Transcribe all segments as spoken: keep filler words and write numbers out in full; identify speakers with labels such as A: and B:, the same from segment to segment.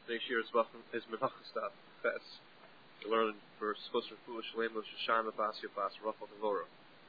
A: Next year is Menachas Ches. We learn for Schosser Fuah Shalem Lo Shoshana Bas Yabas Rachel Devora.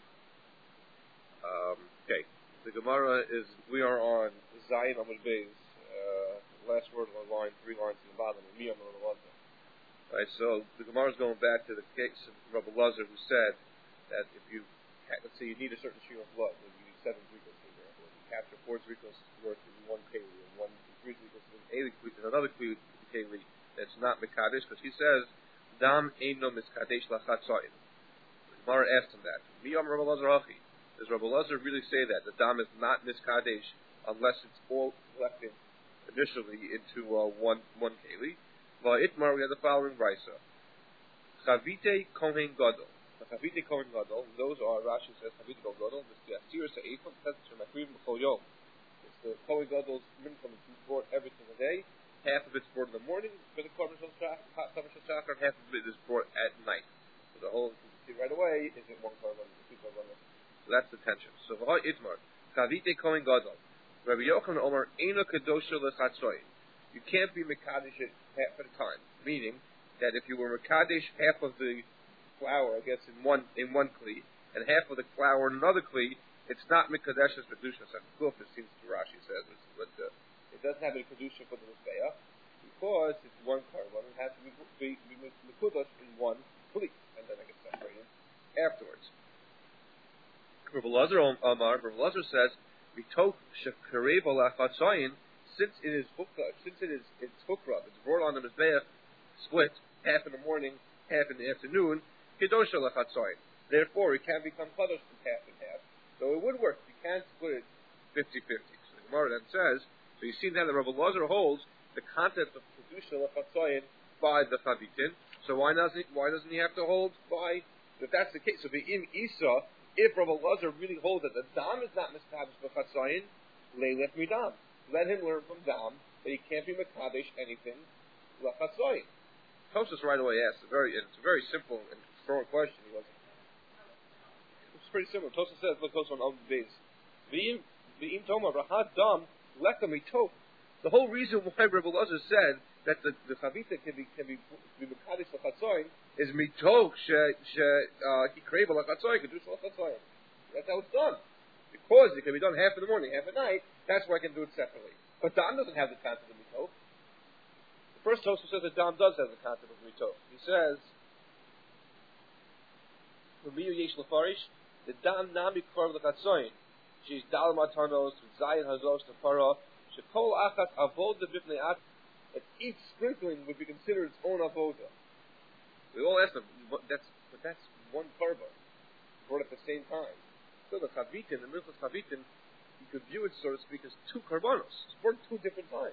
A: Um, okay, the Gemara is, we are on Zayin Amud Beis, uh, last word on the line, three lines to the bottom, Miyam Rabbi Lazar. Right, so the Gemara is going back to the case of Rabbi Lazar, who said that if you, let's say you need a certain stream of blood, like you need seven zrikos, for example, if you capture four zrikos worth of one keli, and one, three zrikos and another keli, that's not Mekadesh, because he says, Dam Eino Miskadesh Lachatzayin. The Gemara asked him that. Miyam Rabbi Lazar Hachi. Does Rabbi Lazar really say that? The dam is not miskadesh unless it's all collected initially into uh, one one keli. La itmar, we have the following brisa. Chavite kohen gadol. The chavite kohen gadol. Those are, Rashi says chavite kohen gadol. It's the asir se'ifon. That's the makriv b'chol yom. It's the kohen gadol's mincham is brought every single day. Half of it's brought in the morning for the korban shel shachar, and half of it is brought at night. So the whole, you can see right away, is it one korban, is it two korban? So that's the tension. So v'ha itmar, chavite kohen gadol. Rabbi Yochanan Omer eino kedosha lechatzoyin. You can't be mekadesh it half at a time. Meaning that if you were mekadesh half of the flour, I guess in one in one kli, and half of the flour in another kli, it's not mekadesh as kedusha. So it seems to Rashi says, but uh, it doesn't have a kedusha for the mizbeach because it's one korban. It has to be be, be mekudash in one kli, and then it gets separated afterwards. Rabbi Lazar Amar, Rabbi Lazar says, "Mitoch shekareva lachatzayin." Since it is hukra, since it is it's hukra, it's brought on the mizbeach, split half in the morning, half in the afternoon. Kedosha lachatzayin. Therefore, it can become kadosh from half and half. So it would work. You can't split it fifty-fifty. So the Gemara then says, so you see that the Rabbi Lazar holds the concept of kedusha lachatzayin by the chavitin. So why doesn't he, why doesn't he have to hold by? If that's the case, so in Isa. If Rabbi Lazar really holds that the dam is not miskadesh b'chatzayin, leilech midam. Let him learn from dam that he can't be mekadesh anything l'chatzayin. Tosfos right away asks a very, it's a very simple and strong question. He wasn't. It's pretty simple. Tosfos says, look, Tosfos on the base. V'im v'im toma rahat dam lekam mitoch. The whole reason why Rabbi Lazar said that the the chavita can be can be be mekadesh l'chatzayin is mitoch she she he kreva l'chatzayin kedusha l'chatzayin. That's how it's done. Because it can be done half in the morning, half at night. That's why I can do it separately. But dam doesn't have the concept of mitoch. The first Tosfos says that dam does have the concept of mitoch. He says, "Ramiyu yesh lefarish the dam nami korv l'chatzayin. She's dal matanos zayin hazos tefara shekol achat avoda b'fnei at." That each sprinkling would be considered its own avoda. We all ask them, but that's but that's one korban brought at the same time. So the chavitin, the milchus chavitin, you could view it, so to speak, as two korbanos. It's brought two different times.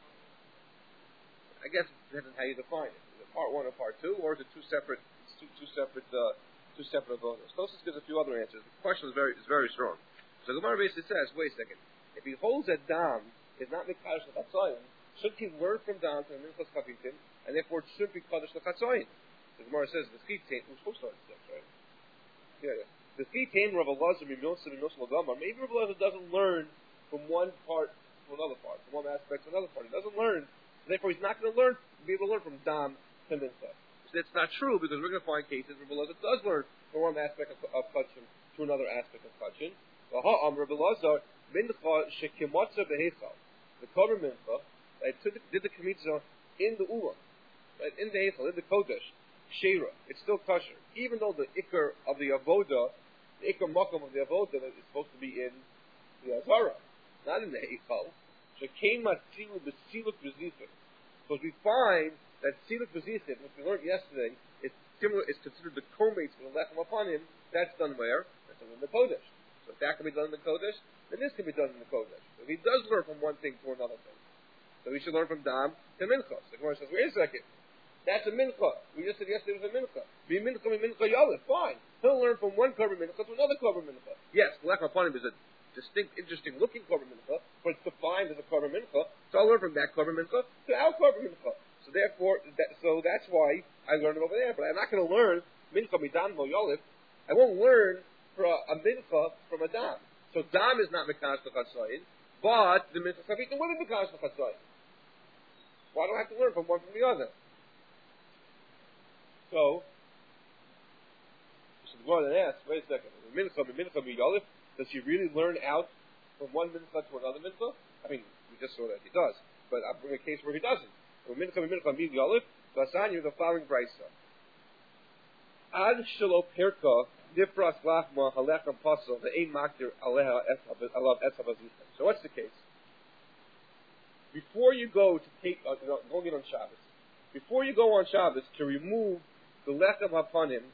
A: I guess it depends on how you define it. Is it part one or part two, or is it two separate, two, two separate, uh, two separate avodas? Tosfos gives a few other answers. The question is very is very strong. So the Gemara basically says, wait a second, if he holds that dam is not mekadosh l'chatzayin, should he learn from dam to the milchus chavitin, and therefore it should be kadosh l'chatzayin? The Gemara says the chitain. We're supposed to understand, right? Yeah, yeah. The chitain Rabbi Lazar mimilsa mimilsa l'gamar. Maybe Rabbi Lazar doesn't learn from one part to another part, from one aspect to another part. He doesn't learn, and therefore he's not going to learn, be able to learn from dam to mincha. So that's not true because we're going to find cases where Rabbi Lazar does learn from one aspect of, of kachim to another aspect of kachim. V'ha'am Rabbi Lazar mincha shekimotza behechal. The kover mincha. Right, did the kmitza in the ulam, right, in the heichal, in the kodesh, sheira, it's still kosher, even though the ikar of the avoda, the ikar makom of the avoda is supposed to be in the azara, not in the heichal. Shekein matzilu b'siluk v'zifin. Because we find that siluk v'zifin, which we learned yesterday, is similar, is considered the co-mates for the lechem upon him. That's done where? That's done in the kodesh. So if that can be done in the kodesh, then this can be done in the kodesh. So he does learn from one thing to another thing. So we should learn from dam to mincha. The Gemara says, wait a second. That's a mincha. We just said yesterday it was a mincha. Be mincha, be mincha, yaleh. Fine. He'll learn from one korban mincha to another korban mincha. Yes, the lechem upon him is a distinct, interesting looking korban mincha, but it's defined as a korban mincha. So I'll learn from that korban mincha to our korban mincha. So therefore, that, so that's why I learned it over there. But I'm not going to learn mincha midam mo yaleh. I won't learn for a, a mincha from a dam. So dam is not mekadosh l'chatzayin, but the mincha chavitin will be mekadosh l'chatzayin. Why do I have to learn learn from one from the other. So, so the Gemara then asks, wait a second, mincha, mincha, miyalif, does he really learn out from one mincha to another mincha? I mean, we just saw that he does, but I'll bring a case where he doesn't. Mincha, mincha, miyalif, Vasanyu, the following brisa. Ad shelo perka nifras lachma halechem pasol ve'ein makdir aleha alav esavazichem. So what's the case? Before you go to take, uh, going in on Shabbos, before you go on Shabbos to remove the lechem hapanim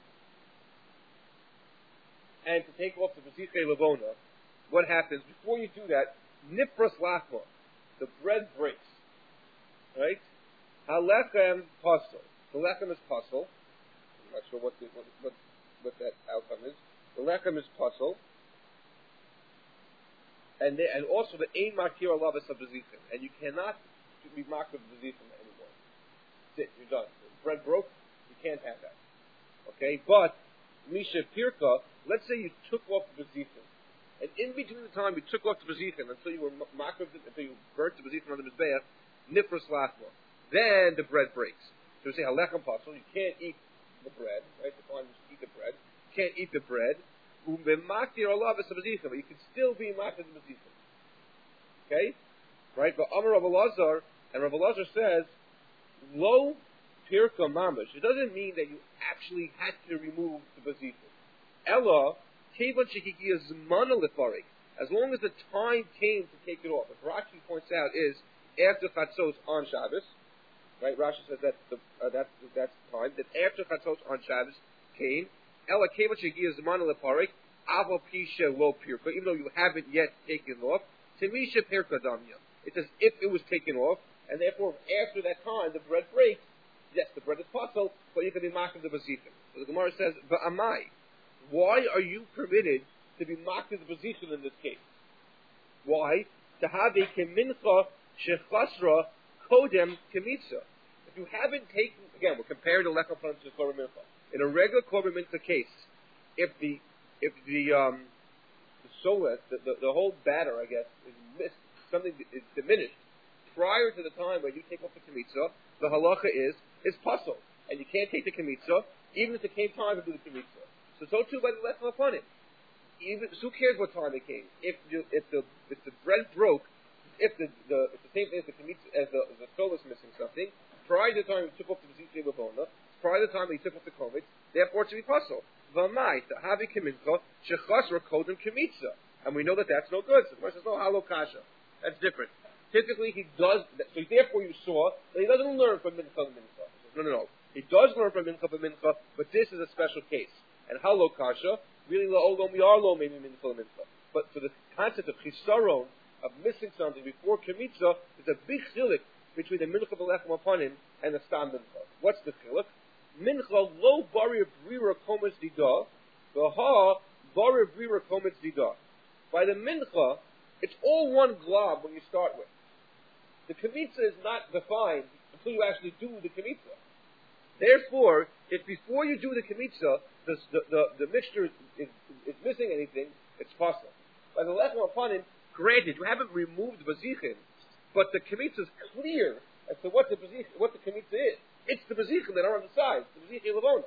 A: and to take off the v'zichei levona, what happens? Before you do that, nifras lachma, the bread breaks, right? Halechem pasol. The lechem is pasol. I'm not sure what, the, what, what, what that outcome is. The lechem is pasol. And, they, and also the ein makir alav es habezichim. And you cannot be marked with bezichim anymore. That's it, you're done. The bread broke, you can't have that. Okay? But, misha pirka, let's say you took off the bezichim. And in between the time you took off the bezichim until you were marked with it, until you burnt the bezichim on the mizbeach, nifras lachma. Then the bread breaks. So we say halechem pasol, you can't eat the bread, right? The farmers eat the bread. You can't eat the bread. But you can still be makdir the bezichim. Okay? Right? But Amar Rav Elazar, and Rav Elazar says, lo pirka mamash. It doesn't mean that you actually had to remove the bezichim. Ella, kevan shekikia zmana lefarik. As long as the time came to take it off. What Rashi points out is, after Chatzos on Shabbos, right? Rashi says that the, uh, that's that's the time that after Chatzos on Shabbos came. Ela keva shegia zman leparik avo pisha lo pirka. Even though you haven't yet taken it off, temisha pirka damya. It's as if it was taken off, and therefore after that time the bread breaks. Yes, the bread is pasol, but you can be makdir the bezichim. So the Gemara says, "Va'amai, why are you permitted to be makdir the bezichim in this case? Why? To have a kemincha shechasra kodem kemitza. If you haven't taken, again, we're comparing the lechem panim to the korban mincha. In a regular korban mincha case, if the if the um, the solet, the, the the whole batter, I guess, is missed, something is diminished prior to the time when you take off the kemitza, the halacha is is pasol, and you can't take the kemitza even if it came time to do the kemitza. So so too by the lechem panim. Even who cares what time it came? If you, if the if the bread broke. If the, the if the same thing as the as the, the soul is missing something, prior to the time he took off the v'zichei levona, prior to the time he took off the komitz, therefore it should be pasol. V'mai tahavi kemincha shechasra kodem kemitza, and we know that that's no good. So the person says, no halo kasha. That's different. Typically he does. So therefore you saw that he doesn't learn from mincha to mincha. No, no, no. He does learn from mincha to mincha, but this is a special case. And halo kasha, really lo olom we are lo maybe mincha to mincha. But for the concept of chisaron, of missing something before kemitza, is a big chilik between the mincha b'lechem apanim and the stam mincha. What's the chilik? Mincha lo bari brira kometz dida, v'ha bari brira kometz dida. By the mincha, it's all one glob when you start with. The kemitza is not defined until you actually do the kemitza. Therefore, if before you do the kemitza, the, the, the, the mixture is, is, is missing anything, it's possible. By the lechem apanim, granted, you haven't removed the bezichim, but the kemitza is clear as to what the bezich, what the kemitza is. It's the bezichim that are on the sides, the bezichim levona.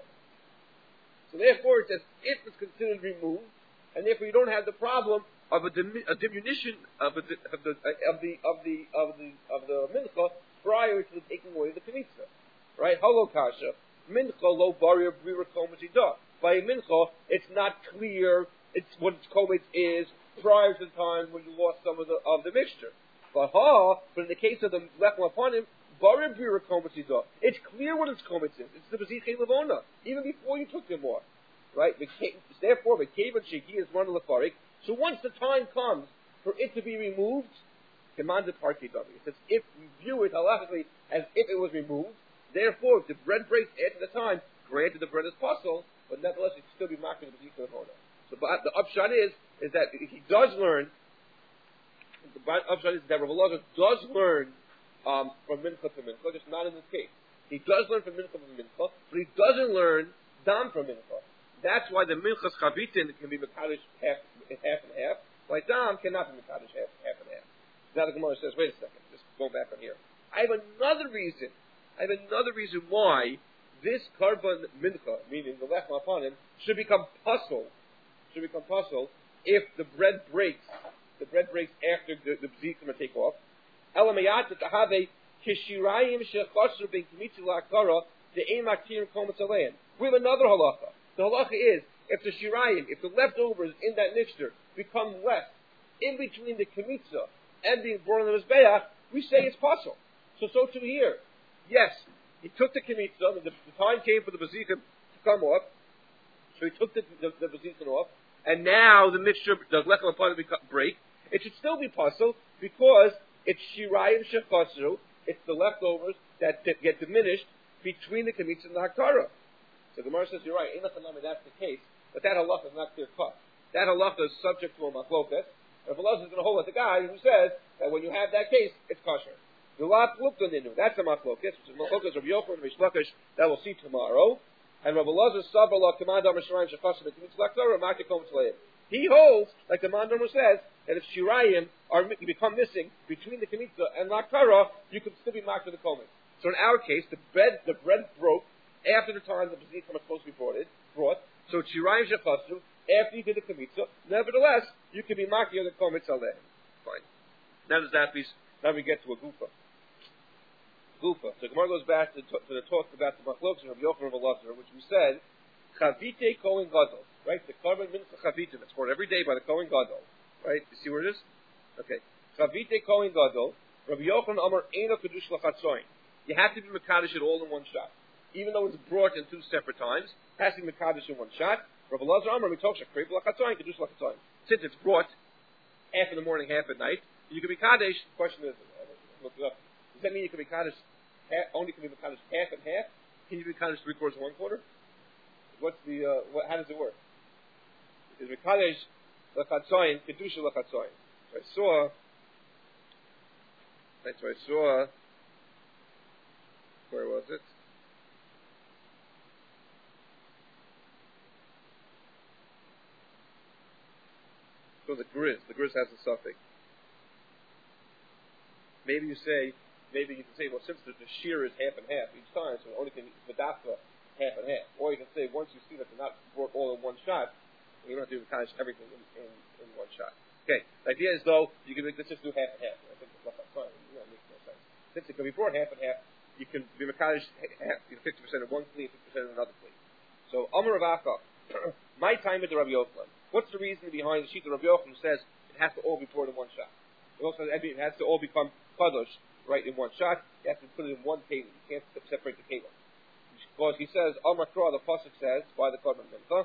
A: So therefore, it's as if it's considered removed, and therefore you don't have the problem of a, dim, a diminution of, a, of the of the of the of the of the mincha prior to the taking away of the kemitza. Right? Halo kasha mincha lo baria brira kometida. By mincha, it's not clear. It's what its kometz is prior to the time when you lost some of the of the mixture. But ha, but in the case of the lechem apanim, baria brira kometida. It's clear what its kometz is. It's the bezichei levona, even before you took them off. Right? Therefore, the kevan shegi is one lefarik. So once the time comes for it to be removed, commanded parki davi. It says if we view it halachically as if it was removed. Therefore, if the bread breaks after the time, granted the bread is possible, but nevertheless it should still be marked with the bezichei levona. So but the upshot is is that he does learn. The upshot is that Rav Elazar does learn um, from mincha to mincha, just not in this case. He does learn from mincha to mincha, but he doesn't learn dam from mincha. That's why the minchas chavitin can be mekadosh half, half and half. Why dam cannot be mekadosh half, half and half. Now the Gemara says, wait a second, just go back on here. I have another reason I have another reason why this Karban Mincha, meaning the Lechem Apanim, should become puzzle, should become puzzle if the bread breaks, the bread breaks after the, the Bzikim are take off. Elamayat to have a Kishirayim Shechosru Ben Kmitzi Lakara, the Ein Maktirim Kometz Alein. We have another halacha. The halacha is, if the Shirayim, if the leftovers in that mixture become left in between the Kmitza and being brought on the Mizbeach, we say it's puzzle. So, so too here. Yes, he took the Kmitza, the, the time came for the Bazikim to come off, so he took the, the, the Bazikim off, and now the mixture, the Lechem Apanim break. It should still be puzzle because it's Shirayim Shechosru, it's the leftovers that, that get diminished between the Kmitza and the Hakara. So the Gemara says, you're right, that's the case, but that halacha is not clear cut. That halacha is subject to a machlokas. Rav Elazar is going to hold with the guy who says that when you have that case, it's kosher. The lot looked on that's a machlokas, which is machlokas of Yochanan and Rish Lakish that we'll see tomorrow. And Rav Elazar sabra la command Amar Shirayim Shechosru Ben Kmitza Lakara Makakom Tzleim. He holds, like the Mandomer says, that if Shirayim are become missing between the Kmitza and Lakara, you can still be marked for the Komet. So in our case, the bread the bread broke after the time the Bazikim are supposed to be brought. It, brought. So it's Shirayim Shechosru after you did the Kmitza. Nevertheless, you can be marked on the Komet Tzaleim. Fine. Now does that be? Now we get to a Gufa. Gufa. So Gemara goes back to, to the talk about the Machlokes of Yochanan and Elazar, which we said Chavite Kohen Gadol. Right, the Karban Mincha Chavitim. It's brought every day by the Kohen Gadol. Right, you see where it is? Okay. Chavite Kohen Gadol. Rabbi Yochanan Amar Eino Kedush Lachatzoin. You have to be Mekadosh it all in one shot. Even though it's brought in two separate times, it has to be Mekadosh in one shot. Rabbi Elazar Amar Mitosha Krev Lachatzoin Kedush Lachatzoin. Since it's brought half in the morning, half at night, you can be Kadesh. The question is, look it up. Does that mean you can be Kadesh, only can be Mekadosh half and half? Can you be Kadesh three quarters and one quarter? What's the, uh, what, how does it work? Is Mekadesh Lachatzoin, Kedusha Lachatzoin. So I saw, right, so I saw, where was it? So the Grizz, the Grizz has a suffix. Maybe you say, maybe you can say, well, since the, the shear is half and half each time, so it only can be Vidafka half and half. Or you can say, once you see that they're not brought all in one shot, you don't have to do Mekadosh everything in, in, in one shot. Okay, the idea is though, you can make this just do half and half. I think it's not fine. You know, it makes no sense. Since it can be brought half and half, you can be Mekadosh half, you know, fifty percent in one kli, fifty percent in another kli. So, Amar Rav Acha, my time at the Rabbi Yochanan. What's the reason behind the sheet of Rabbi Yochanan who says it has to all be poured in one shot? It also says it has to all become kadosh, right, in one shot. You have to put it in one table. You can't separate the table. Because he says, Amar Kra, the pasuk says, by the Karban Mincha,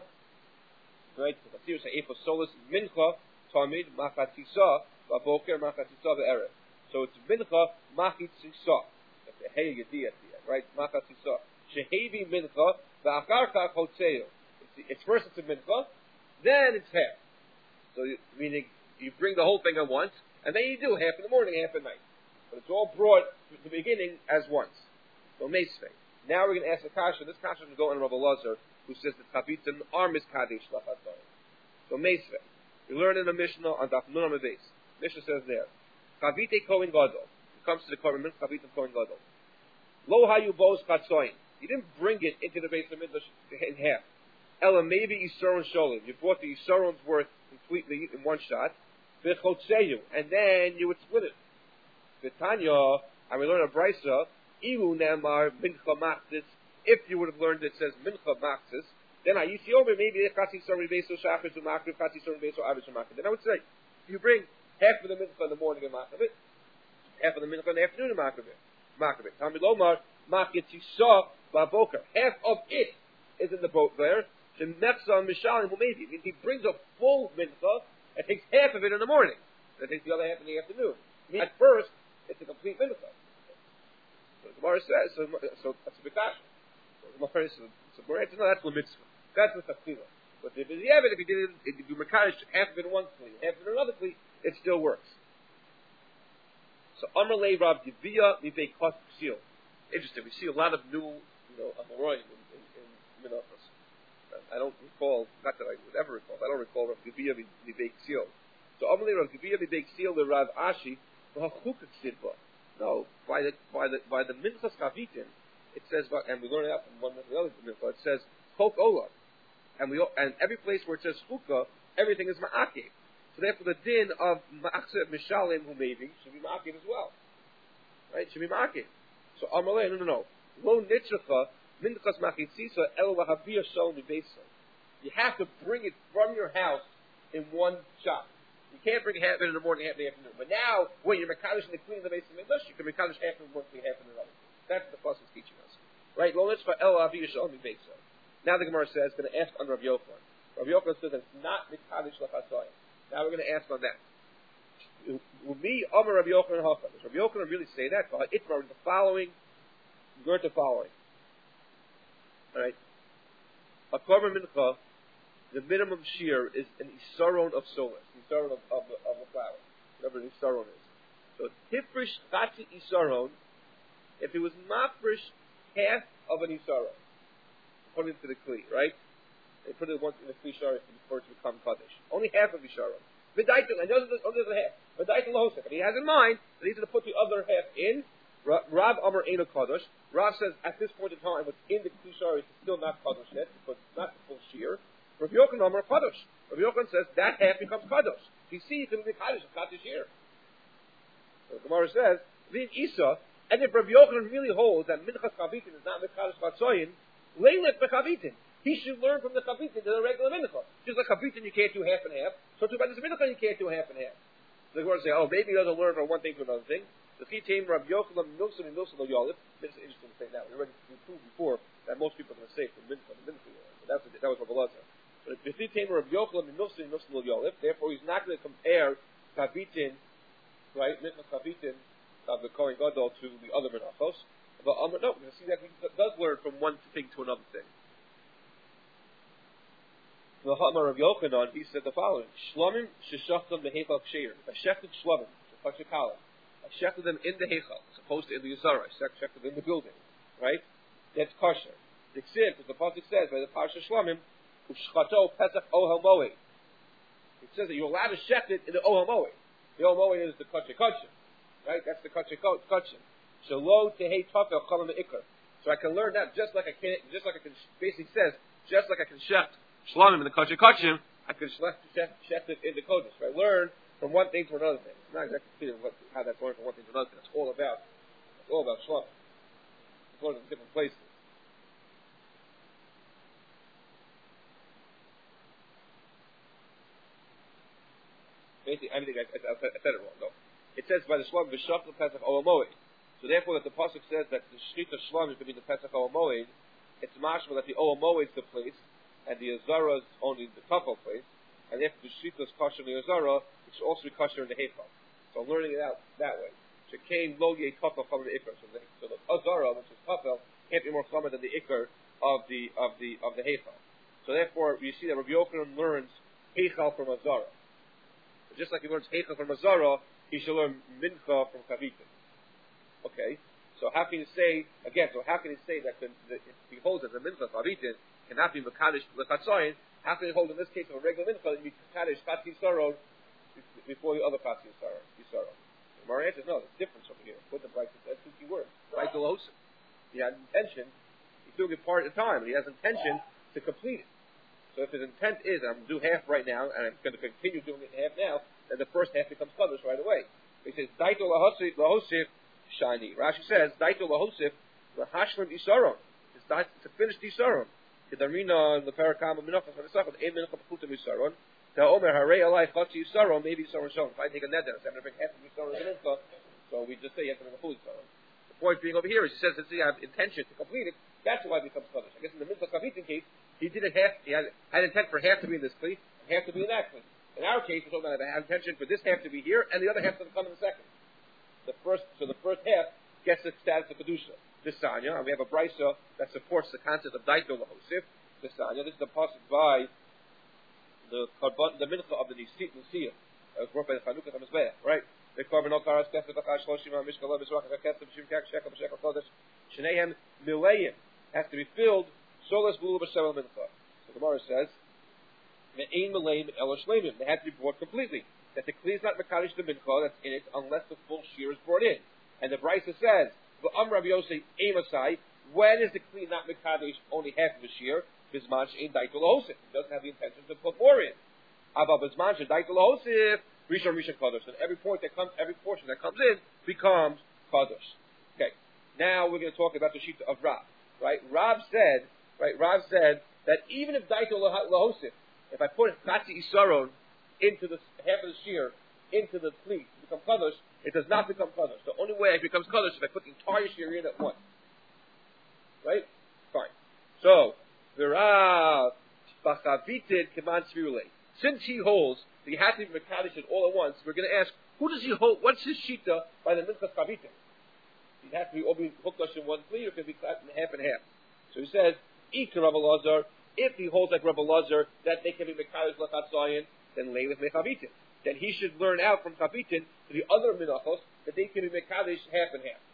A: right? The Chatzir say, Ephos Solis Mincha Tamid Machatzisa Baboker Machatzisa Be'erev. So it's Mincha Machatzisa. That's the Hey Yediyah, right? Machatzisa. Shehevi Mincha Va'acharka Chotzeo. It's first it's a Mincha, then it's half. So you, meaning you bring the whole thing at once, and then you do half in the morning, half at night. But it's all brought at the beginning as once. So Meisvei. Now we're going to ask the kasha. This kasha is going to go on Rav Elazar, who says that chavitim are miskadesh lachatzoin. So Meisvei. We learn in the Mishnah on Daf Nun Amud Beis. Mishnah says there, Chavite Kohen Gadol. It comes to the Korban Mincha, Chavitim Kohen Gadol. Lo hayu bos chatzoin. You didn't bring it into the Beis Hamikdash in half. Ella maybe Yisroel Sholim. You brought the Yisroel's worth completely in one shot. V'chotzeyu, and then you would split it. V'tanya, and we learn a brisa. Ilu nemar mincha machzis. If you would have learned it says mincha machzis, then I see over maybe chasi sorry beso shachris u'makriv chasi sorry beso avish u'makriv. Then I would say you bring half of the mincha in the morning and makriv, half of the mincha in the afternoon and makriv, makriv. Tami lomar machitzisa baboker. Half of it is in the boat there. The mechza mishalim maybe he brings a full mincha and takes half of it in the morning, and takes the other half in the afternoon. At first, it's a complete mincha. So the Gemara says, so, so that's a bikash. So the Gemara says, so we're answering, no, that's the mitzvah. That's the tefillah. But if you have it, if you did it, if you do mekadosh half of it in one kli, half of it in another kli, it still works. So Amar Lei Rav Givia Mibei Kos Ksil. Interesting. We see a lot of new, you know, Amoraim in, in, in Minachos. I don't recall, not that I would ever recall, I don't recall Rav Givia Mibei Ksil. So Amar Lei Rav Givia Mibei Ksil the Rav Ashi V'Hachukah Ksidba. No, by the by the by the minchas kavitin, it says, and we learn it out from one of the other minchas. It says chok olam, and we and every place where it says chukah, everything is ma'akev. So therefore, the din of ma'achsev mishalim humevi should be ma'akev as well, right? Should be ma'akev. So amalei, no, no, no. Lo nitzchacha minchas machitzisa el lahavia shol mibeisa. You have to bring it from your house in one shot. You can't bring half in the morning, half in the afternoon. But now, when you're mekadosh in the clean the base of English, you can mekadosh half in the morning, half in the other. That's what the Pasuk is teaching us, right? Lo nitzchacha el lahavia shol mibeisa. Now the Gemara says, going to ask on Rav Yochanan. Rav Yochanan says that it's not mekadosh lachatzoyin. Now we're going to ask on that. Me, Amar Rabbi Yochanan Hafan. Does Rabbi Yochanan really say that? It's the following. Learn the following. All right. A korban mincha, the minimum shear is an isaron of solas, isaron of, of, of a flower, whatever an isaron is. So tifrish chatzi isaron, if it was mafrish half of an isaron, according to the kli, right? They put it once in the kli shara for it to become kaddish. Only half of isaron. V'daitel, and there's a half. V'daitel lahosek. And he has in mind that he's going to put the other half in. Rav Amar Eino Kadosh. Rav says at this point in time, what's in the kli shara is still not kadosh yet, because it's not the full shear. Rav Yochanan Amar Kadosh. Rav Yochanan says that half becomes kadosh. You see, it's going to be kadosh, it's not this year. So the Gemara says, V'in Isa, and if Rav Yochanan really holds that minchas chavitin is not mekadosh vatzoyin, leilet bechavitin. He should learn from the chavitin to the regular mincha. Just like chavitin, you can't do half and half. So too by this mincha, you can't do half and half. So the Gemara say, oh, maybe he doesn't learn from one thing to another thing. The Chitim Rav Yochanan Milson and Milson Lo Yolif. This is interesting to say now. We already proved before that most people are going to say from mincha to mincha. But that's that was Rav Elazar. But the Chitim Rav Yochanan and Milson and Milson Lo Yolif. Therefore, he's not going to compare chavitin, right, mincha chavitin of the Kohen Gadol to the other menachos. But um, no, we're going to see that he does learn from one thing to another thing. The Hamar of Yochanan, he said the following: Shlomim sheshachtam behechal ksheir. I shechted shlomim, shechachikalim. I shechted them in the hechal, as opposed to in the yizara. I shechted them in the building, right? That's kosher. The ksiv, as the pasuk says by the parsha Shlomim, ushchato pesach ohel moed. It says that you're allowed to shecht it in the ohel moed. The ohel moed is the kosher kosher, right? That's the kosher kosher. Shelo tehei tafel chalam ikar. So I can learn that just like I can, just like I can. Basically says just like I can shecht Shlomim in the Kodesh Kodshim, I could shecht it in the Kodesh. I learn from one thing to another thing. It's not exactly clear what, how that's learned from one thing to another thing. It's all about, it's all about Shlomim. It's learned in different places. Basically, I, mean, I, I, I said it wrong, though. It says by the Shlomim, V'shachal Pesach Olamoed. So therefore, that the pasuk says that the Shrit of Shlomim is going to be the Pesach Olamoed, it's mashma that the Olamoed is the place, and the Azara is only the Tafel place, and if the Shita is kosher in the Azara, it should also be kosher in the Heichal. So I'm learning it out that way. Shekain lo ye Tafel from the Ikar. So the, so the Azara, which is Tafel, can't be more common than the Ikar of the of the of the Heichal. So therefore, you see that Rabbi Yochanan learns Heichal from Azara. So just like he learns Heichal from Azara, he should learn Mincha from Kavitin. Okay. So how can you say again? So how can you say that the, the, if he holds that the Mincha Kavitin cannot be mekadosh lechatzoyin? How can you hold in this case of a regular mincha that you mekadosh chatzi sorrow before the other chatzi sorrow? The Gemara answers no. There's a difference over here. Put the bright. That's two key words. Right to losim. He had intention. He's doing it part of the time. He has intention to complete it. So if his intent is, I'm going to do half right now, and I'm going to continue doing it half now, then the first half becomes kadosh right away. He says daito lahosif shani. Rashi says daito lahosif lahashlim isaron. It's to finish the isaron. Kedarina the parakam minachas v'nesachas ein minachas pekutim isaron. The omer harei alai chatzi isaron maybe isaron shon. If I take a net down, so I'm going to bring half of isaron as an mincha. So we just say you have to bring a full isaron. The point being over here is he says that you have intention to complete it. That's why it becomes kadosh. I guess in the mincha kavitin case, he did it half. He had, had intent for half to be in this place and half to be in that place. In our case, we're talking about I have intention for this half to be here and the other half to come in the second. The first, so the first half gets the status of kedusha. This Sanya, and we have a brisa that supports the concept of daito lahosif. This Sanya, this is the pasuk by the carbon, the mincha of the Nisit Nisia, as brought by the Chanukah Hamizbeach, right? The carbon al karas kesef akash shloshim mishkal b'shvach kesef b'shim kak shekel b'shekel kodesh shneihem milayim has to be filled solas b'ulu b'shevel mincha. So the Gemara says me'ein milayim el shleimim. They have to be brought completely. That the kli is not mekadosh the mincha that's in it unless the full shear is brought in. And the Brisa says, "V'am Rabbi Yosef Amasai." When is the kli not mekadesh only half of a shear? Bisman she'in daitul hosif. He doesn't have the intention to put more in. Abba bisman she'in daitul hosif. Rishon rishon kadosh. And every point that comes, every portion that comes in becomes kadosh. Okay. Now we're going to talk about the sheet of Rav. Right? Rav said. Right? Rav said that even if daitul lahosif, if I put chatzi isaron into the half of the shear into the kli to become kadosh, it does not become kadosh. The only way it becomes kadosh is if I put the entire shear in at once. Right? Fine. So, V'rav b'chavitin keman tzvirulei. Since he holds that you have to be mekadosh it all at once, we're going to ask, who does he hold? What's his shita by the minchas chavitin? He has to be all be hooked in one kli, or can be cut in half and half. So he says, Ika Rav Elazar, if he holds like Rav Elazar that they can be mekadosh lachat zayin, then lay with mechavitin. Then he should learn out from chavitin to the other minachos that they can be mekadosh half and half.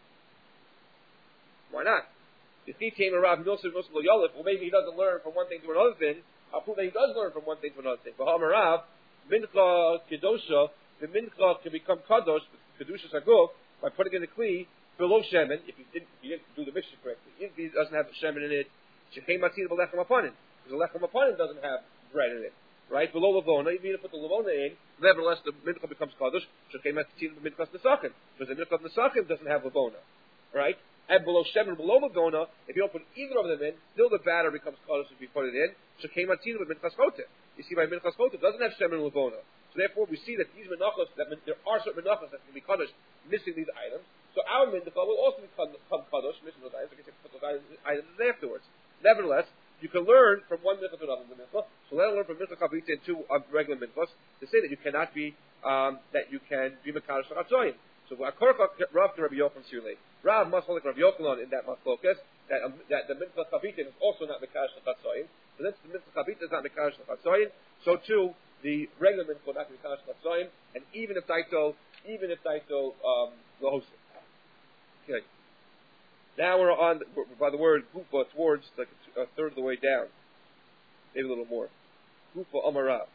A: Why not? If he came around Well, maybe he doesn't learn from one thing to another thing. I'll prove that he does learn from one thing to another thing. But Hamarav, Mincha Kedosha, the Mincha can become Kadosh, Kedusha Saguf, by putting in the Kli below Shemen, if he didn't, if he didn't do the mixture correctly. If he doesn't have Shemen in it, Shechem Matzin B'lechem Apanim. Because the Lechem Apanim doesn't have bread in it. Right? Below Lavona, even if you put the Lavona in, nevertheless the Mincha becomes Kadosh, Shechem Matzin B'minchas Nesachim. Because the Minchas Nesachim doesn't have Lavona. Right? And below Shemen, below Magona, if you don't put either of them in, still the batter becomes kadosh if you put it in. Shekei matzinu b'minchas choteh. You see, by minchas choteh doesn't have Shemen and Magona. So therefore, we see that these menachos, that there are certain menachos that can be kadosh missing these items. So our mincha will also become kadosh missing those items. We can put those items afterwards. Nevertheless, you can learn from one mincha to another mincha. So let us learn from mincha chavita and two of regular minchas to say that you cannot be um, that you can be mekadosh lachatzoyim. So Rav to Rabbi Yochanan Sirlei. Rav must hold like Rabbi Yochanan in that machlokas that um, that the mincha chavitin is also not mekadosh lachatzoyim. So since the mincha chavitin is not mekadosh lachatzoyim, so too the regular mincha will not be mekadosh lachatzoyim, and even if daito, even if daito um, lahosim. Okay. Now we're on we're, by the word gufa towards like a third of the way down, maybe a little more. Gufa amarav.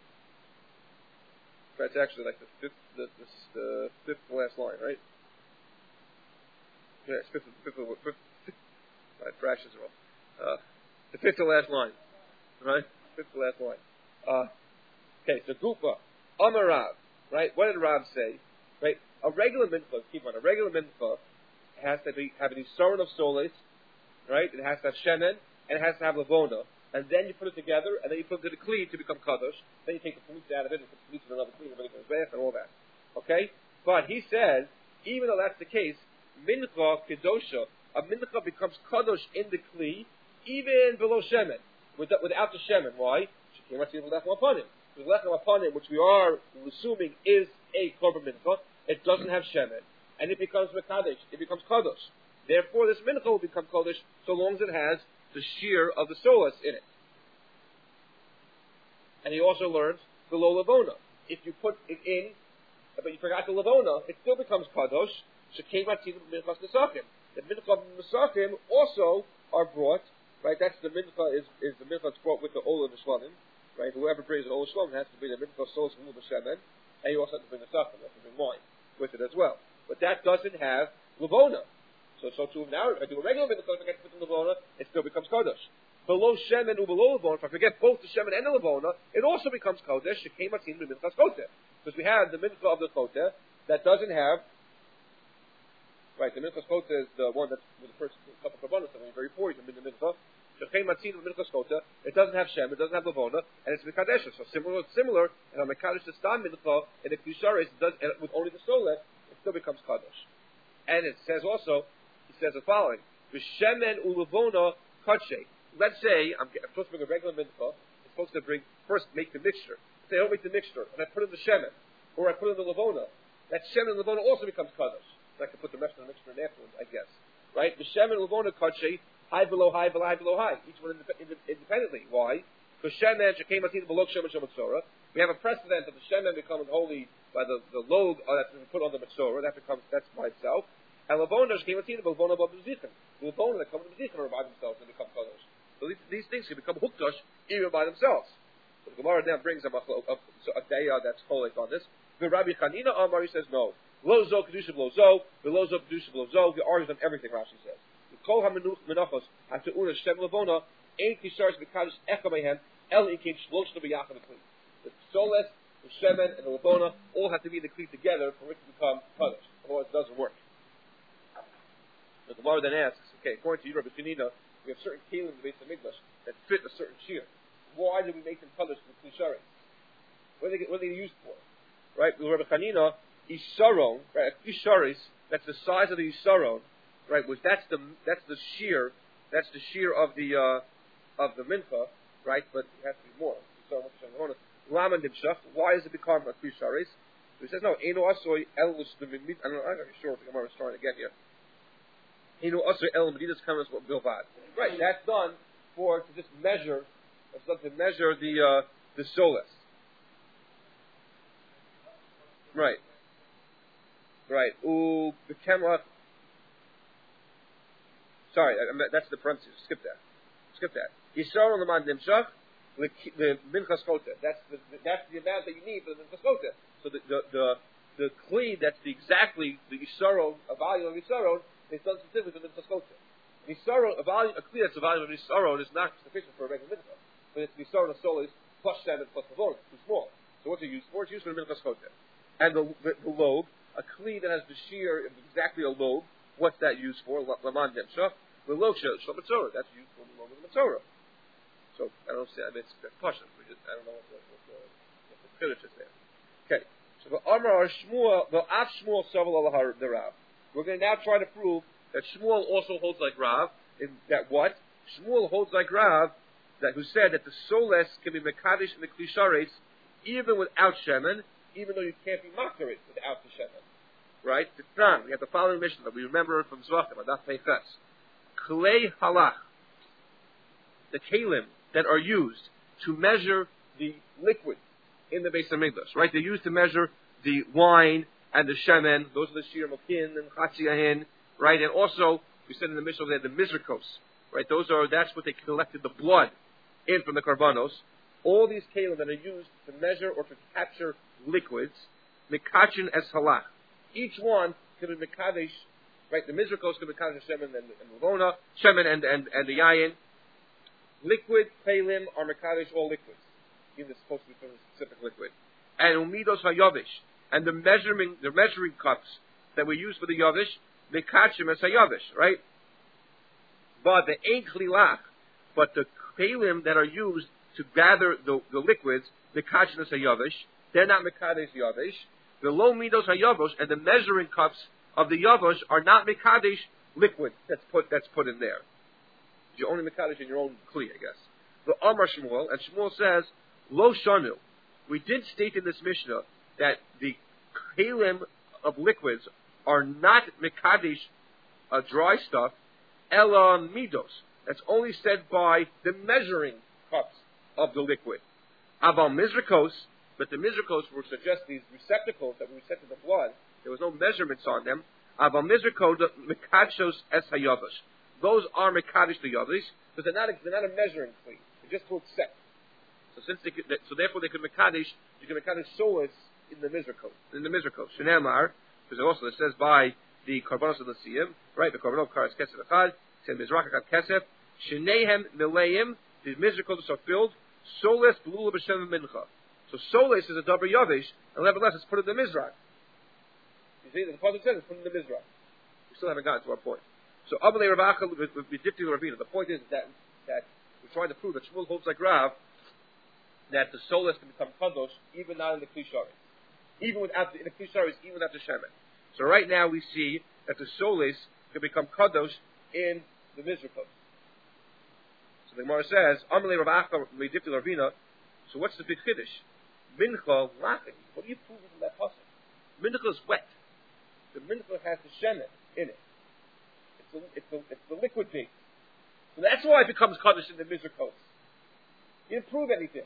A: That's actually like the fifth, the, the, the fifth to last line, right? Yeah, it's fifth, fifth, fifth, fifth, fifth my fractions are all. Uh, the fifth to last line, right? Fifth to last line. Uh, okay, so Gufa, Amarav, right? What did Rav say? Right? A regular mincha, keep on, a regular mincha has to be, have an isaron of solis, right? It has to have shemen, and it has to have lavona. And then you put it together, and then you put it in the kli to become kadosh. Then you take the pollution out of it, and put the pollution in another kli, and everything comes back, and all that. Okay? But he says, even though that's the case, mincha kedosha, a mincha becomes kadosh in the kli, even below shemen, without, without the shemen. Why? Because lechem apanim, which we are assuming is a korban mincha, it doesn't have shemen, and it becomes mekadesh, it becomes kadosh. Therefore, this mincha will become kadosh so long as it has the shear of the solas in it. And he also learns the lo lavona. If you put it in, but you forgot the lavona, it still becomes kadosh. Shekei matzinu b'minchas nesachim. The mincha nesachim also are brought, right? That's the mincha is, is the mincha that's brought with the olah neshlamim, right? Whoever brings the olah neshlamim has to bring the mincha solas from b'shemen, and you also have to bring the nesachim, you have to bring wine with it as well. But that doesn't have lavona. So, so too now, if I do a regular mincha, if I forget to put the lavona, it still becomes kodesh. Below shemen and below lavona, if I forget both the shemen and the lavona, it also becomes kodesh. Shekei matzin b'minchas koteh, because we have the mincha of the koteh that doesn't have. Right, the minchas koteh is the one that's with the first couple of kabbalas that are very poor. You can the mincha. Shekei matzin b'minchas koteh. It doesn't have shemen, it doesn't have lavona, and it's mekadesh. So similar, similar, and on mekadesh the stam mincha in the kisharis does with only the solet, it still becomes kodesh. And it says also. He says the following: V'shemen ulavona katshe. Let's say I'm, I'm supposed to bring a regular mincha. I'm supposed to bring first make the mixture. Say I don't make the mixture, and I put in the shemen, or I put in the lavona. That shemen and lavona also becomes kadosh. So I can put the rest of the mixture in afterwards, I guess. Right? V'shemen lavona katshe, high below high below high below high. Each one independently. Why? Because shemen shekei matzin below shemen shematzora. We have a precedent of the shemen becoming holy by the the load uh, that's been put on the mitzora. That becomes that's by itself. And Lavona came at the Lavona above the Zichan. The Lavona that come to the Zichan are by themselves and become kadosh. So these, these things can become hukdosh even by themselves. So the Gemara now brings a, a, a, a daya that's holy on this. The Rabbi Chanina Amar, he says no. Lo zo kedusha below zo, below zo kedusha below zo. He argues on everything. Rashi says. The kol hamenachos ha'teuna shem levona ein kisharis b'kadosh echa mehen el ikin shlosh to b'yachad b'kli. The soles, the shemen, and the levona all have to be in the kli together for it to become kadosh. Otherwise, it doesn't work. The Gemara then asks, okay, according to you, Rabbi Chanina, we have certain kelim in the Beis Hamikdash that fit a certain shear. Why do we make them kadosh with klisharis? What are they, what are they used for? Right? With Rabbi Chanina, isaron, right? A klisharis, that's the size of the isaron, right? Which that's the that's the shear, that's the shear of the uh, of the mincha, right? But it has to be more. Lama nimshach. Why does it become a klisharis? So he says no. Eno asoy el l'shlemimid. I don't know. I'm not sure what the Gemara is trying to get here. Eno asoy el medidas kamas bilvad. Right. That's done for to just measure. That's done to measure the uh, the solas. Right. Right. Ooh, the camera. Sorry, I, I, that's the parentheses. Skip that. Skip that. Yisrael l'man nimshach. The minchas kota. That's the that's the amount that you need for the minchas kota. So the the the, the kli that's the exactly the yisaro, a volume of yisaro is done specifically for the minchas kota. Yisaro, a volume, a kli that's a volume of yisaro is not sufficient for a regular mincha, but it's yisaro the soul is plus seven plus levon. It's too small. So what's it used for? It's used for the minchas kota. And the, the the lobe, a kli that has the shear of exactly a lobe. What's that used for? Laman demshach. The loksha shlomatzora. That's used for the lobe of the matzora. So I don't see. I mean, it's question. We just I don't know what the what the, what the finish is there. Okay. So the Amar Shmuel, the Av Shmuel Saval Alahar the Rav. We're going to now try to prove that Shmuel also holds like Rav. In that what Shmuel holds like Rav, that who said that the soles can be mekadosh in the klishares even without shemen, even though you can't be makar it without the shemen. Right? Titran. We have the following mission that we remember from Zvachim Adaf Peiches. Klei halach. The kalim that are used to measure the liquid in the Beis Hamikdash, right? They're used to measure the wine and the shemen. Those are the shir mokin and chatziyahin, right? And also, we said in the Mishnah, they had the mizrakos, right? Those are, that's what they collected the blood in from the karbanos. All these kalim that are used to measure or to capture liquids, mikachin es halach. Each one can be mikadesh, right? The mizrakos can be mikadesh shemen and, and levona, shemen and, and, and the yayin. Liquid kalim are mekadesh all liquids. Even it's supposed to be from a specific liquid. And umidos hayavish, and the measuring the measuring cups that we use for the yavish, mekachim as hayavish, right? But the ein chlilach, but the kalim that are used to gather the, the liquids, mekachim as hayavish, they're not mekadesh yavish. The low midos hayavish and the measuring cups of the yavish are not mekadesh liquid that's put that's put in there. You're only mekadosh in your own kli, I guess. The Amar Shmuel, and Shmuel says, Lo shanu. We did state in this Mishnah that the kalim of liquids are not mekadosh, uh, dry stuff, ela midos. That's only said by the measuring cups of the liquid. Aval mizrakos, but the mizrakos were suggest these receptacles that we set to the blood. There was no measurements on them. Aval mizrakos mekadshos es hayavash. Those are mekadosh the yavish, but they're not a, they're not a measuring kli. They're just to accept. So since they could, so therefore they could mekadosh, you can mekadosh solas in the mizrakos, in the mizrakos. Shenamar, because also it says by the karbanos of the siyim, right? The karbanos karas kesef echad, said mizrach echad kesef, shenehem mileim, the mizrakos are filled, solas blula b'shem mincha. So solas is a double yavish, and nevertheless it's put in the mizrach. You see, the pasuk says it's put in the mizrach. We still haven't gotten to our point. So Abalei Rav Acha with B'difti Ravina. The point is that that we're trying to prove that Shmuel holds like Rav that the solas can become kadosh even not in the klisharis, even without the, in the klisharis, even without the shemen. So right now we see that the solas can become kadosh in the mizrakos. So the Gemara says Abalei Rav Acha with B'difti Ravina. So what's the big chiddush? Mincha lachin. What do you prove from that pasuk? Mincha is wet. The mincha has the shemen in it. It's the, it's the liquid thing. So that's why it becomes kaddish in the mizrakos. You didn't prove anything.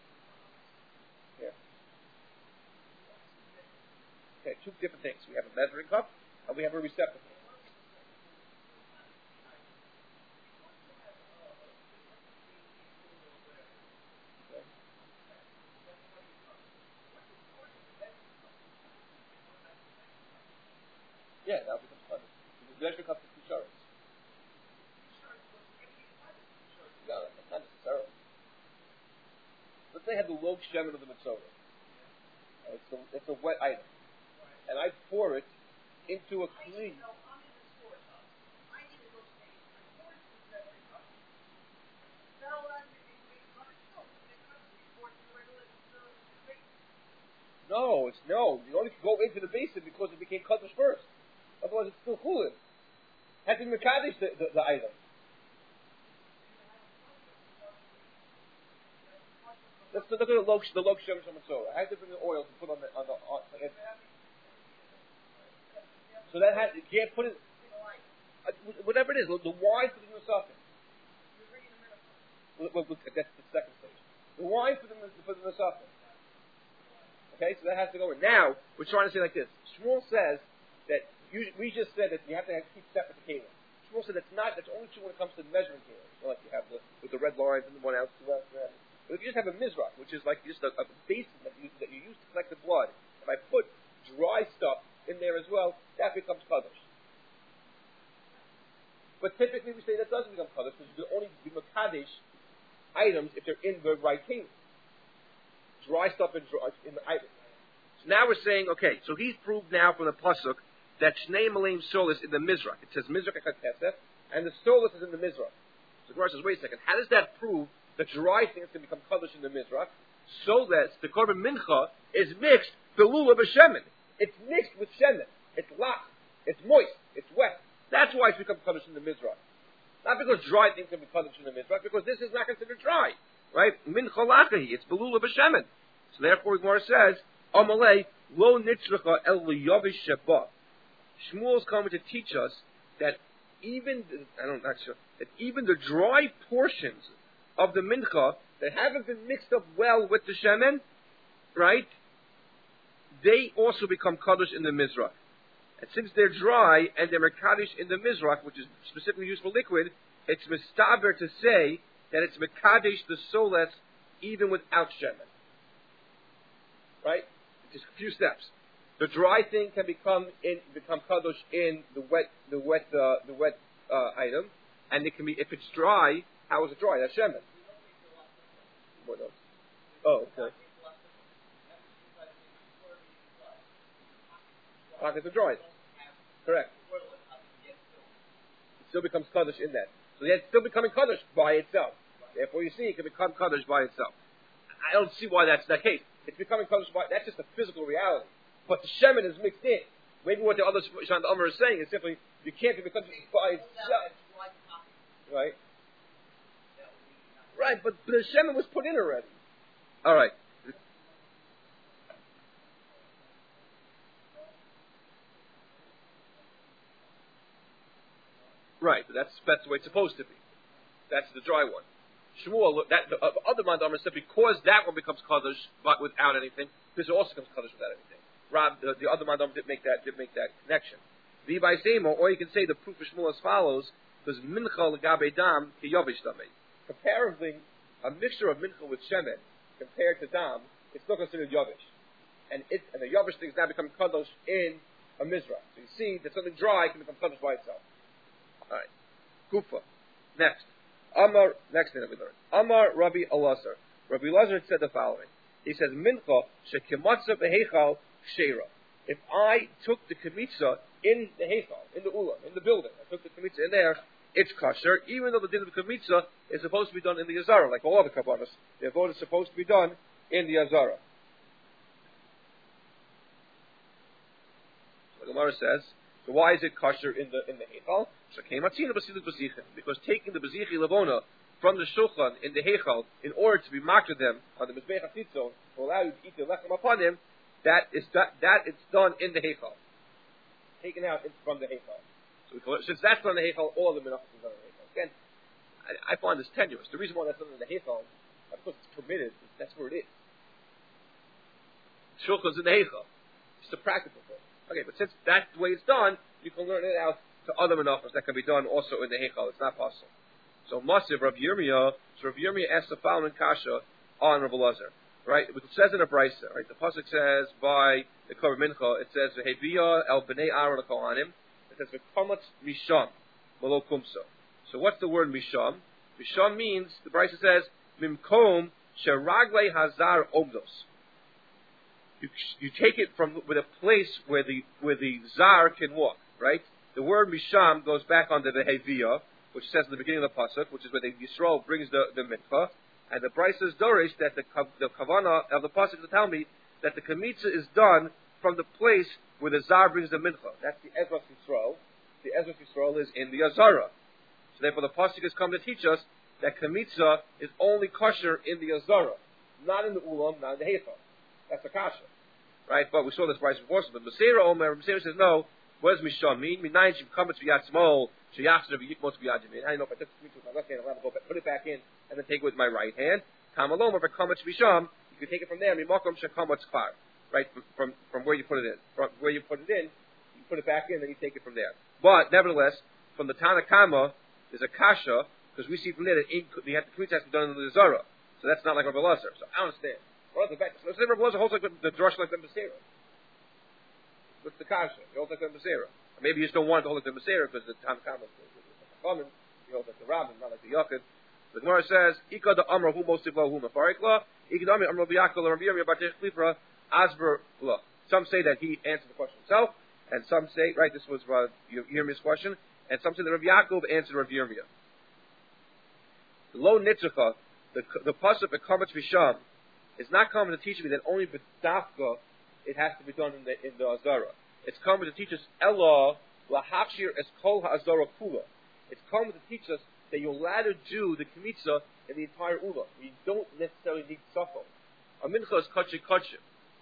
A: Yeah. Okay, two different things. We have a measuring cup and we have a receptacle. log shemen of the mitzvah. It's a, it's a wet item. And I pour it into a kli. No, it's no. You only go into the basin because it became kaddish first. Otherwise, it's still chulin. Has to be mekadesh the, the, the item. Let's look at the log the log shem shamatzora. I had to bring the oil to put on the on the. On, like so that had you can't put it. Uh, whatever it is, the wine for the nusafim. Well, that's the second stage. The wine for the for the nusafim. Okay, so that has to go in. Now, we're trying to say like this. Shmuel says that, you, we just said that you have to have, keep separate the kelim. Shmuel said that's not, that's only true when it comes to measuring kelim. So like you have the, with the red lines and the one ounce, two ounce, two ounce. But if you just have a mizrach, which is like just a, a basin that you, that you use to collect the blood, if I put dry stuff in there as well, that becomes kaddish. But typically we say that doesn't become kaddish because you can only be makadesh items if they're in the right kelim. Dry stuff in, dry, in the item. So now we're saying, okay, so he's proved now from the pasuk that Shnei Malim Solis in the Mizrach. It says Mizrach Echad Kesef, and the Solis is in the Mizrach. So the Gemara says, wait a second, how does that prove that dry things can become kaddish in the Mizrach? So that the Korban Mincha is mixed belula b'shemen. It's mixed with shemen. It's lach. It's moist. It's wet. That's why it's become kaddish in the Mizrach. Not because dry things can be kaddish in the Mizrach, because this is not considered dry. Right? Min chalachahi. It's belula b'shemen. So therefore, Gemara says, Amalei lo nitzracha el liyavish sheba. Shmuel's coming to teach us that even the, I don't not sure that even the dry portions of the mincha that haven't been mixed up well with the shemen, right? They also become kaddish in the mizrach. And since they're dry and they're kaddish in the mizrach, which is specifically used for liquid, it's mistaber to say that it's mekadesh the soles even without shemen. Right? Just a few steps. The dry thing can become in become kadosh in the wet the wet uh, the wet uh, item, and it can be if it's dry. How is it dry? That's shemen. What else? Oh, okay. Pockets are dry. Correct. It still becomes kadosh in that. So it's still becoming kadosh by itself. Therefore, you see, it can become kadosh by itself. I don't see why that's the case. It's becoming kaddish by, that's just a physical reality. But the shemen is mixed in. Maybe what the other Shan Amr is saying is simply, you can't be kaddish by itself. Right? Right, but the shemen was put in already. Alright. Right, but that's, that's the way it's supposed to be. That's the dry one. Shmuel, that the uh, other mandamar said because that one becomes kaddish but without anything, this also becomes kaddish without anything. Rab, the, the other mandamar didn't make that didn't make that connection. The by semo, or you can say the proof of Shmuel as follows: because mincha legabe dam ki yavish damei. Comparatively, a mixture of mincha with shemen compared to dam, it's still considered yavish, and it and the yavish thing is now becoming kaddish in a mizrach. So you see that something dry can become kaddish by itself. All right, Gufa. Next. Amar, next thing that we learn. Amar Rabbi Elazar. Rabbi Elazar said the following. He says, Mincha shekimatza behechal sheira. If I took the kmitza in the hechal, in the ulam, in the building, I took the kmitza in there, it's kosher, even though the din of the kmitza is supposed to be done in the azara, like all other kabbalas. The avodah is supposed to be done in the azara. So the Gemara says, so why is it kosher in the in the hechal? Because taking the bezichi levona from the shulchan in the hechal in order to be marked to them on the mizbech hachitzon to allow you to eat the lechem upon him, that is that that it's done in the hechal, taken out from the hechal. So we, since that's done in the hechal, all the menachos is done in the hechal. Again, I, I find this tenuous. The reason why that's done in the hechal, of course, it's permitted. That's where it is. Shulchan's in the hechal. It's a practical thing. Okay, but since that's the way it's done, you can learn it out to other menachos that can be done also in the hechal. It's not possible. So Masiv Rav Yirmiyah, so Rav Yirmiyah asks the following kasha on Rav Elazar. Right? It says in a brisa, right? The pasuk says by the Korban Mincha, it says V'heviyah el bnei Aaron kohanim. It says V'kamatz misham malo kumsa. So what's the word misham? Misham means the brisa says mimkom Sheragle Hazar Omdos. You, you take it from with a place where the where the Zar can walk, right? The word Misham goes back onto the Heviyah, which says in the beginning of the pasuk, which is where the Yisrael brings the, the mikvah, and the Bryce says Dorish that the the kavana of the pasuk to tell me that the kamitza is done from the place where the Zar brings the mincha. That's the Ezras Yisrael. The Ezras Yisrael is in the Azara. So therefore the pasuk has come to teach us that kamitza is only kosher in the Azara, not in the Ulam, not in the Heifa. That's a kasha, right? But we saw this Bryce before. But Masera Omer, Masera says no. What does Misham mean? Minayin shim kamitz v'yad smol sheyachzer v'yikmos v'yad yamin. I know if I took the kamitza with my left hand, I'm allowed to go back, put it back in, and then take it with my right hand. Kamalom, if I kamitz Misham, you can take it from there. Mimakom shekamitz kvar, right? From, from from where you put it in, from where you put it in, you put it back in, then you take it from there. But nevertheless, from the Tanakama, there's a kasha because we see from there that in, the kamitza has to be done in the Zara, so that's not like Rabbi Lazar. So I understand. Well, the back. So let's say Rabbi Lazar holds like the, the drush like the Masera. What's the kasha? You hold like the Masera. Maybe you just don't want to hold like the Masera because the Tanakama is common. You hold like the Rabbin, not like the Yachid. The Gemara says, "Ika the Amra hu mosivla hu mafarikla. Ika the Amra Amra b'Yakol Rabbi Yirmiyah Batech Klipra Asber la." Some say that he answered the question himself, and some say, right, this was uh, Yirmiyah's question, and some say that Rabbi Yaakov answered Rabbi Yirmiyah. The Lo Nitzucha, the the pasuk that Kamatz Visham, is not coming to teach me that only b'dafka it has to be done in the in the Azara. It's coming to teach us Ella lahachshir es kol ha'azara kula. It's coming to teach us that you're allowed to do the kmitza in the entire ula. You don't necessarily need safo. A mincha is kachik kachim.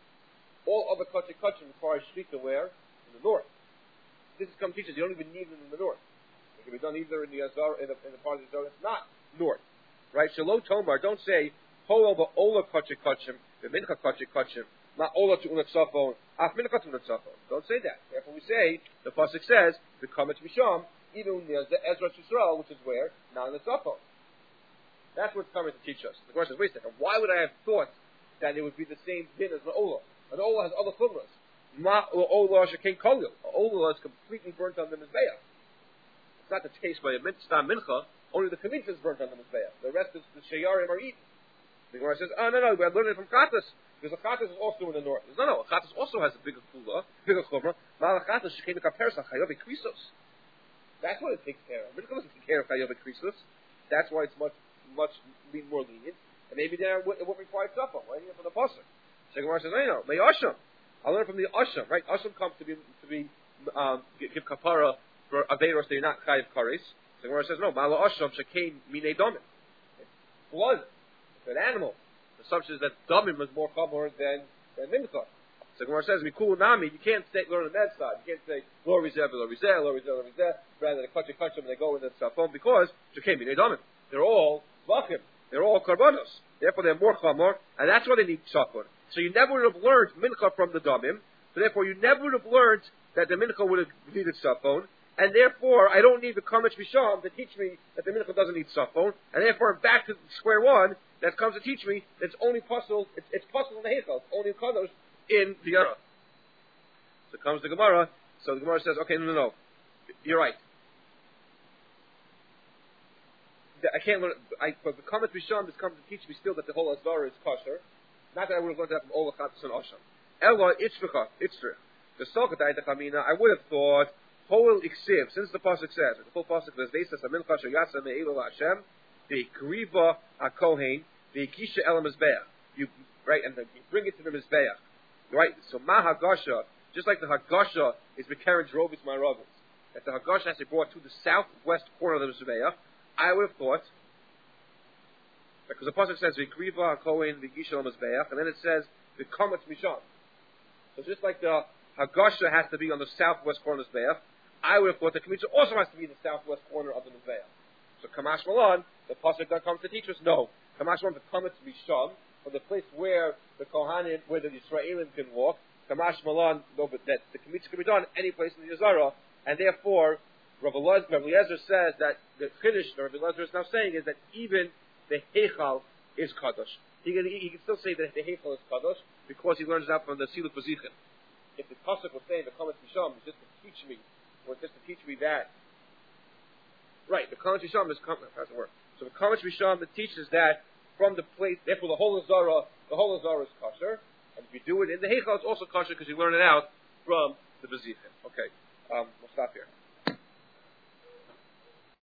A: All other kachik kachim require shrita where? In the north. This is coming to teach us you don't even need them in the north. It can be done either in the Azara, in the, in the part of the Azara that's not north. Right? Shalom Tomar, don't say Holo ba ola kachik kachim, the mincha kachik kachim. Not ola to ulat safon, af mincha to ulat safon. Don't say that. Therefore, we say the pasuk says the kametz misham even there's the Ezra Yisrael, which is where not in the safon. That's what's coming to teach us. The question is, wait a second. Why would I have thought that it would be the same din as the ola? An ola has other chumras. Ma ola shekein kolil. Ola is completely burnt on the mizbeach. It's not the case by a mitzvah mincha. Only the kamitza is burnt on the mizbeach. The rest is the shayarim are eaten. The Gemara says, oh no no, we're learning it from Chatas. Because the Chatas is also in the north. No, no, Chatas also has a bigger kula, bigger chumrah. Mal Chatas shekei mekaperes chayav krisos. That's what it takes care of. It doesn't take care of chayav krisos. That's why it's much, much more lenient. And maybe there it won't require tzafah. Why do you from the pasuk? The Gemara says, I know, may Asham. I learned from the Asham, right? Asham comes to be to be um, give, give kapara for averos that you're not chayav kares. The Gemara says, no, Mal Asham shekei minei domim. Blood. An animal. The assumption is that damim is more chamor than than mincha. So Gemara says, "Mikul nami." You can't say learn on that side. You can't say lo rizeh, lo rizeh, lo rizeh, lo rizeh. Rather than kachim kachim, they go in the safon because shekem minei damim. They're all vachim. They're all karbanos. Therefore, they're more chamor, and that's why they need safon. So you never would have learned mincha from the damim. So therefore, you never would have learned that the mincha would have needed safon. And therefore, I don't need the kametz misham to teach me that the mincha doesn't need safon. And therefore, I'm back to square one. That comes to teach me that it's only possible, it's, it's possible in the Heichal, it's only in Kadosh in the Yara. So comes the Gemara, so the Gemara says, okay, no, no, no, you're right. I can't learn, I, but the Kametz Rishon has come to teach me still that the whole Azara is kosher. Not that I would have learned that from Ola Chatzon Osham. Ella Itzricha, Itzrich. The Sokatay Chamina, I would have thought, Hoel Iksiv, since the Pasuk says, the full Pasuk says, They says, Amin Chasher Yasa Me'elu Hashem, the Kriva HaKohen, the Kisha El Mizbeach. You right, and the, you bring it to the Mizbeach. Right, so Ma Hagasha, just like the Hagasha is Bekeren Drovis Maravis, that the Hagasha has to be brought to the southwest corner of the Mizbeach. I would have thought, because the pasuk says the Kriva HaKohen, the Kisha El Mizbeach, and then it says the Kametz Misham. So just like the Hagasha has to be on the southwest corner of the Mizbeach, I would have thought the Kmitza also has to be in the southwest corner of the Mizbeach. So Kamash Malan, the pasuk that comes to teach us, no. Kamash Malan, the Kametz Misham, from the place where the Kohanim, where the Yisraelim can walk. Kamash Malan, no, but that the Kmitza can be done any place in the Yazara, and therefore, Rabbi Eliezer says that the Chiddush that Rabbi Eliezer is now saying is that even the Heichal is Kadosh. He can, he can still say that the Heichal is Kadosh because he learns that from the Silut V'Zichin. If the pasuk was saying the Kametz Misham is just to teach me, or just to teach me that. Right, the Kametz Misham is, how does it work? So the Kametz Misham that teaches that from the plate. Therefore, the whole Azara, the whole Azara is kosher. And if you do it in the Heichal, it's also kosher because you learn it out from the Bezichim. Okay, um, we'll stop here.